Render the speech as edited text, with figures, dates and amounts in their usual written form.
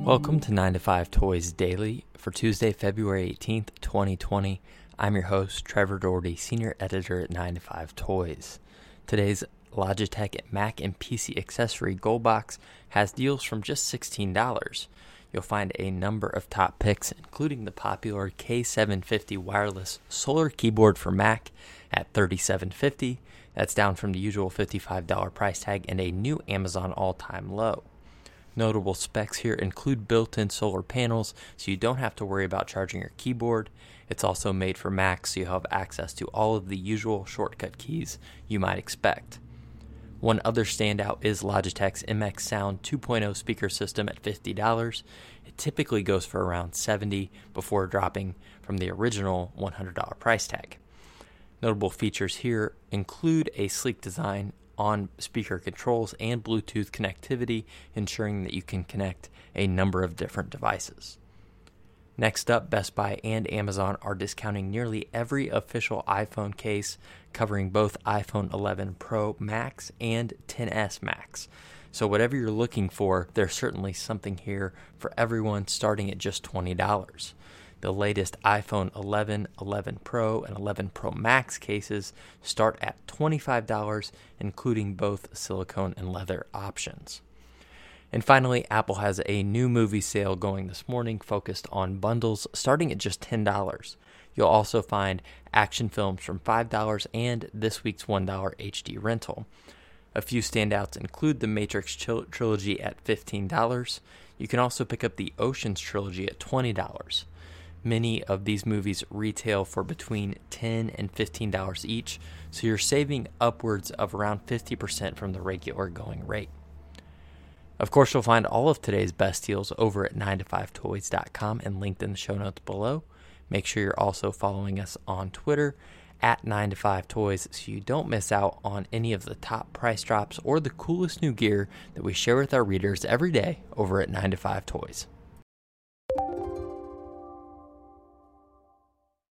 Welcome to 9 to 5 Toys Daily for Tuesday, February 18th, 2020. I'm your host, Trevor Doherty, Senior Editor at 9 to 5 Toys. Today's Logitech Mac and PC Accessory Gold Box has deals from just $16. You'll find a number of top picks, including the popular K750 wireless solar keyboard for Mac at $37.50. That's down from the usual $55 price tag and a new Amazon all-time low. Notable specs here include built-in solar panels, so you don't have to worry about charging your keyboard. It's also made for Mac, so you'll have access to all of the usual shortcut keys you might expect. One other standout is Logitech's MX Sound 2.0 speaker system at $50. It typically goes for around $70 before dropping from the original $100 price tag. Notable features here include a sleek design on speaker controls and Bluetooth connectivity, ensuring that you can connect a number of different devices. Next up, Best Buy and Amazon are discounting nearly every official iPhone case, covering both iPhone 11 Pro Max and XS Max. So whatever you're looking for, there's certainly something here for everyone, starting at just $20. The latest iPhone 11, 11 Pro, and 11 Pro Max cases start at $25, including both silicone and leather options. And finally, Apple has a new movie sale going this morning focused on bundles starting at just $10. You'll also find action films from $5 and this week's $1 HD rental. A few standouts include the Matrix trilogy at $15. You can also pick up the Oceans trilogy at $20. Many of these movies retail for between $10 and $15 each, so you're saving upwards of around 50% from the regular going rate. Of course, you'll find all of today's best deals over at 9to5toys.com and linked in the show notes below. Make sure you're also following us on Twitter at 9to5toys so you don't miss out on any of the top price drops or the coolest new gear that we share with our readers every day over at 9to5toys.